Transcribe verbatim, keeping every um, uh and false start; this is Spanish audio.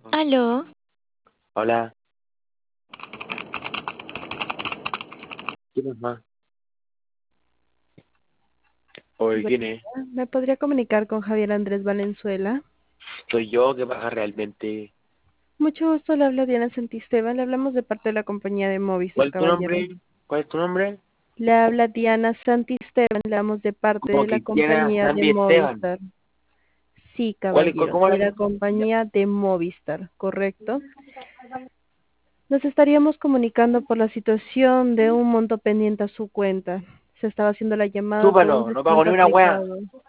Aló, Hola, ¿quién es más? Oye, Bueno, ¿quién es? ¿me podría comunicar con Javier Andrés Valenzuela? Soy yo, ¿qué pasa realmente? Mucho gusto, le habla Diana Santisteban, le hablamos de parte de la compañía de Movistar, ¿Cuál es tu caballero. nombre? ¿Cuál es tu nombre? Le habla Diana Santisteban, le hablamos de parte Como de la Cristiana compañía de Sandy Esteban. Movistar. Sí, ¿Cuál es, caballero, cómo de era? la compañía de Movistar, ¿correcto? Nos estaríamos comunicando por la situación de un monto pendiente a su cuenta. Se estaba haciendo la llamada por un Chúpalo, no pago descuento ni una wea. aplicado.